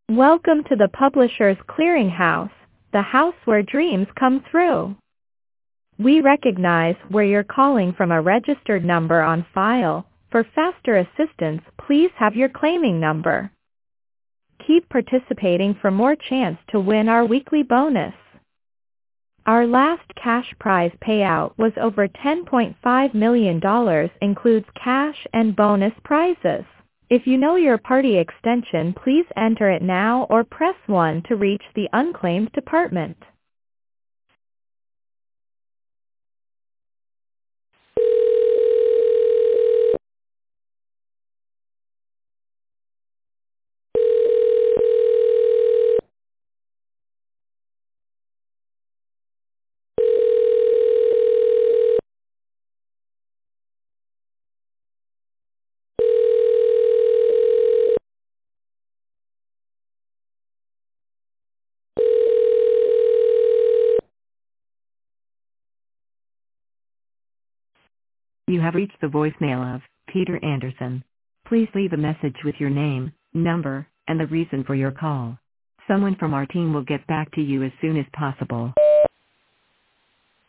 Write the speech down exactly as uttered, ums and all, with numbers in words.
Welcome to the Publishers Clearinghouse, the house where dreams come true. We recognize where you're calling from a registered number on file. For faster assistance, please have your claiming number. Keep participating for more chance to win our weekly bonus. Our last cash prize payout was over ten point five million dollars, includes cash and bonus prizes. If you know your party extension, please enter it now or press one to reach the unclaimed department. You have reached the voicemail of Peter Anderson. Please leave a message with your name, number, and the reason for your call. Someone from our team will get back to you as soon as possible.